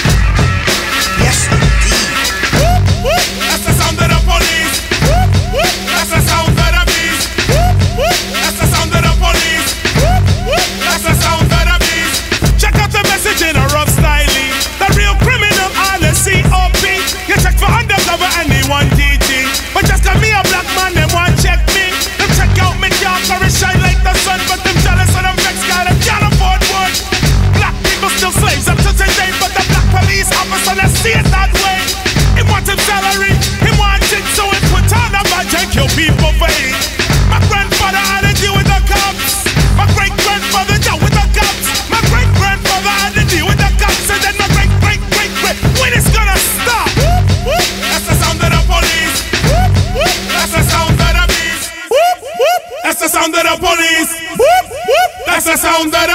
Yes, indeed. That's the sound of the police. That's the sound of the beast. That's the sound of the police. That's the sound of the beast. Check out the message in a rough style. The real criminal on the COP. You check for undercover and they want DT. But just cause me a black man, they want check me. Them check out me car, it shine like the sun. But them jealous of them vex guy, them can't afford one. Black people still slaves up to today. But the black police officer, let's see it that way. He want him salary, he want it, so he put on a badge and kill people for it. My grandfather had to deal with the cops. My great-grandfather dealt with the cops. My great-grandfather had to deal with the cops. And then my great-great-great-great, when it's gonna stop? That's the sound of the police. That's the sound of the beast. That's the sound of the police. That's the sound of the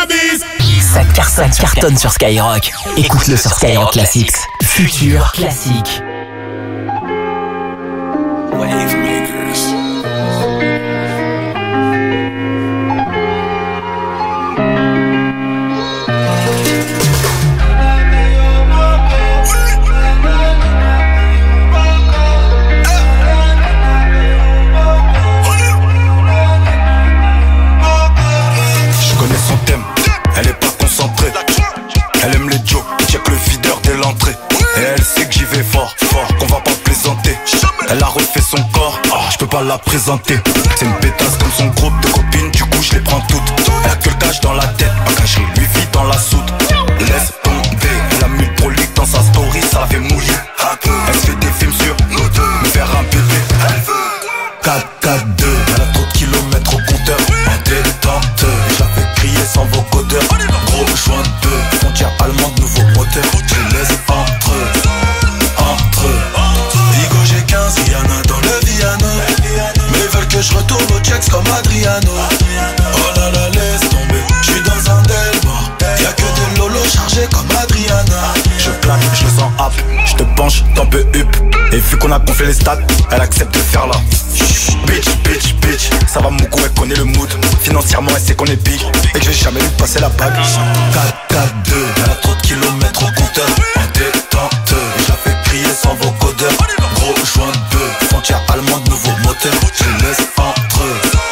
cartonne sur Skyrock. Écoute-le sur Skyrock Classics. Futur classique. Elle aime les jokes, check le videur dès l'entrée. Et elle sait que j'y vais fort, qu'on va pas plaisanter. Elle a refait son corps, je peux pas la présenter. C'est une pétasse comme son groupe de copines, du coup je les prends toutes. Elle a que le cash dans la tête, pas caché, lui vit dans la soude. Laisse tomber, elle a mis le prolique dans sa story, ça fait mouiller. Elle se fait des films sur nous deux, me faire un bébé. 4-4-2, elle a trop de kilomètres au compteur. En détente, je la fais crier sans vocodeur. Gros joint de deux, frontière allemande, nouveau moteur. Je laisse entre Vigo j'ai 15, Rihanna dans le Viano. Mais ils veulent que je retourne au Jacks comme Adriano. Oh là là, laisse tomber, je suis dans un Delmore. Y'a que des lolos chargés comme Adriana. Je plaque, je le sens hap, je te penche, t'en peux up. Et vu qu'on a gonflé les stats, elle accepte de faire là. Bitch, ça va mon coup, elle connaît le mood. Financièrement, elle sait qu'on est big et que je vais jamais lui passer la bague. 4-4-2, elle a trop de kilomètres au compteur. En détente, je la fais crier sans vocodeur. Gros joint de deux, frontière allemande, nouveau moteur. Je laisse entre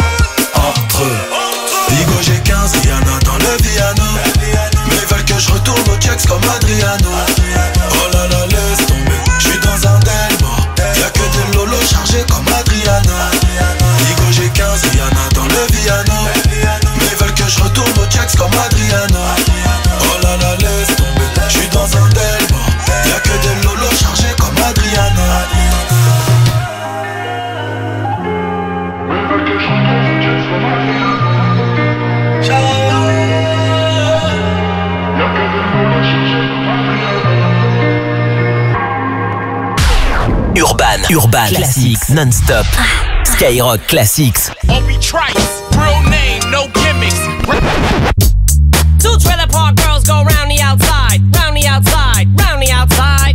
Vigo j'ai 15, Rihanna dans le Viano. Mais ils veulent que je retourne au Jacks comme Adriano. Oh là là, laisse tomber, je suis dans un Delmore. Y'a que des lolos chargés comme Adriana. Vigo j'ai 15, Rihanna dans le Viano. Mais ils veulent que je retourne au Jacks comme Adriana. Oh là là, laisse tomber, je suis dans un Delmore. Y'a que des lolos chargés comme Adriana. Urban Classics non-stop. Skyrock Classics. Obi Trice, real name, no gimmicks. Two trailer park girls go round the outside, round the outside, round the outside.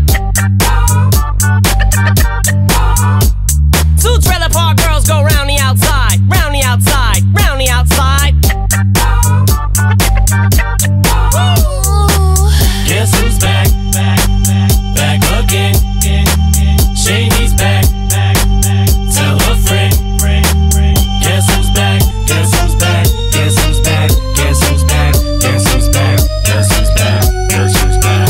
Two trailer park girls go round the outside, round the outside, round the outside. Guess who's back, back again. Shady's back, tell her friend. Guess who's back, guess who's back, guess who's back, guess who's back, guess who's back, guess who's back, guess who's back.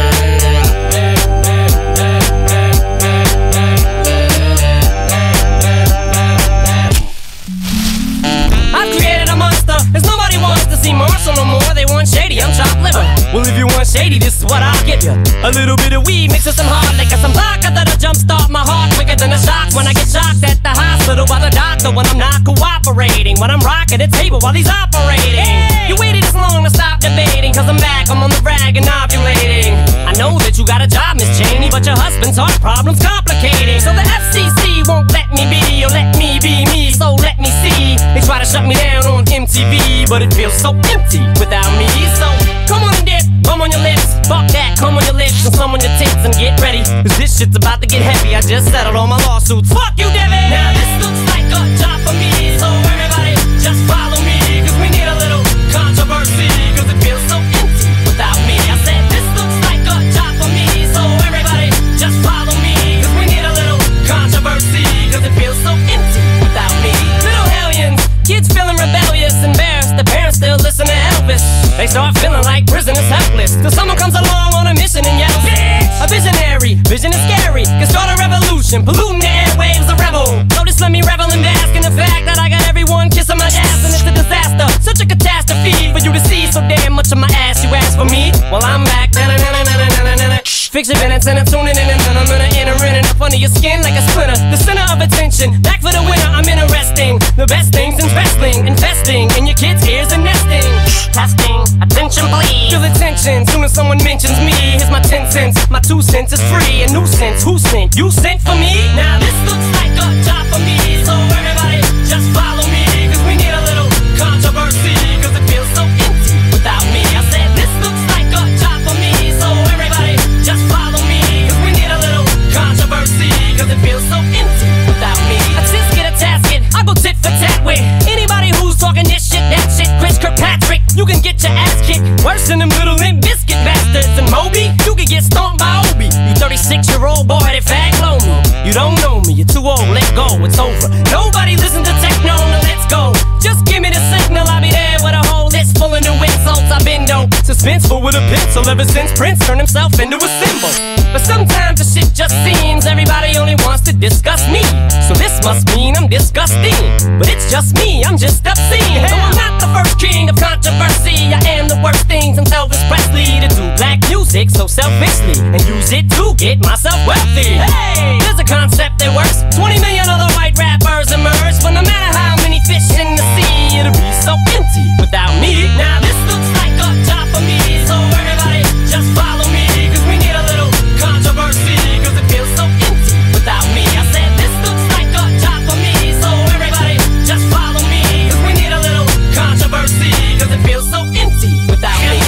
I've created a monster, cause nobody wants to see Marshall no more. They want Shady, I'm chopped liver. Well, if you want Shady, this is what I'll give you. A little bit of weed mixed with some hard liquor, some vodka that'll jumpstart my heart quicker than a shock when I get shocked at the hospital by the doctor when I'm not cooperating. When I'm rocking the table while he's operating. Hey! You waited this long to stop debating, cause I'm back, I'm on the rag and ovulating. I know that you got a job, Miss Cheney, but your husband's heart problem's complicating. So the FCC won't let me be, or let me be me, so let me see. They try to shut me down on MTV, but it feels so empty without me. So come on and dip, come on your lips, fuck that, come on your lips and some on your tits and get ready, cause this shit's about to get heavy. I just settled all my lawsuits. Fuck you, Devin! Now this looks like a job for me, so everybody just follow me, cause we need a little controversy, cause it feels so empty without me. I said this looks like a job for me, so everybody just follow me, cause we need a little controversy, cause it feels so empty without me. Little hellions, kids feeling rebellious, embarrassed, the parents still listen to Elvis. They start feeling like prisoners helpless, till someone comes along on a mission and yells, bitch! A visionary, vision is scary, can start a revolution, polluting the airwaves, a rebel. So just let me revel and bask in the fact that I got everyone kissing my ass and it's a disaster, such a catastrophe for you to see so damn much of my ass. You ask for me, well I'm back. Fix your minutes and I'm tuning in and then I'm gonna enter in and up under your skin like a splinter. The center of attention, back for the winner, I'm interesting. The best things in wrestling, investing in your kids' ears and nesting. Testing, attention please. Feel the tension, soon as someone mentions me. Here's my 10 cents, my 2 cents is free. A nuisance, who sent? You sent for me? Now this looks like a job for me, so everybody just follow me, cause we need a little controversy, cause it feels so empty without me. I said this looks like go, it's over. Nobody listen to techno, no let's go. Just give me the signal, I'll be there with a whole list full of new insults. I've been dope, suspenseful with a pencil ever since Prince turned himself into a symbol. But sometimes the shit just seems everybody only wants to discuss me. So this must mean I'm disgusting. But it's just me, I'm just obscene. Though I'm not the first king of controversy, I am the worst thing since Elvis Presley to do black music so selfishly and use it to get myself wealthy. Hey, there's a concept that works. 20 million other white rappers emerge, but no matter how many fish in the sea, it'll be so empty without me. Now this looks like a job for me, so everybody just follow me, cause we need a little controversy, cause it feels so empty without me. I said this looks like a job for me, so everybody just follow me, cause we need a little controversy, cause it feels so empty without me.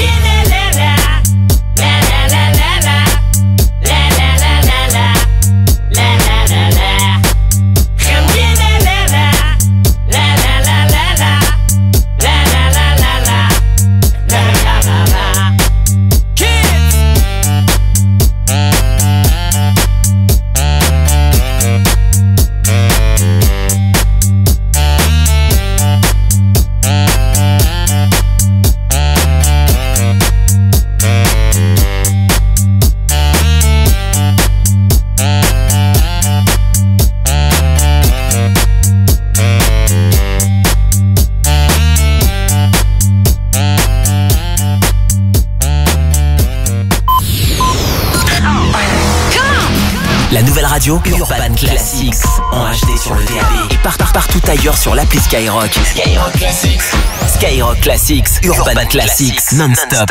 La nouvelle radio Urban Classics en HD sur le DAB et partout ailleurs sur l'appli Skyrock. Skyrock Classics. Skyrock Classics, Urban Classics, non-stop.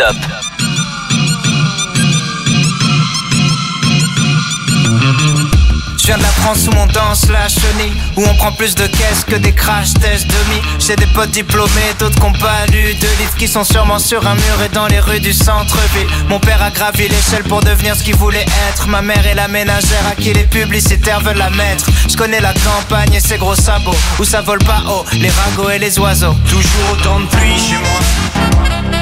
Je viens de la France où on danse la chenille, où on prend plus de caisses que des crash tests demi. J'ai des potes diplômés, d'autres qu'on pas lu, 2 livres qui sont sûrement sur un mur et dans les rues du centre-ville. Mon père a gravi l'échelle pour devenir ce qu'il voulait être. Ma mère est la ménagère à qui les publicitaires veulent la mettre. Je connais la campagne et ses gros sabots, où ça vole pas haut, les ragots et les oiseaux. Toujours autant de pluie chez moi,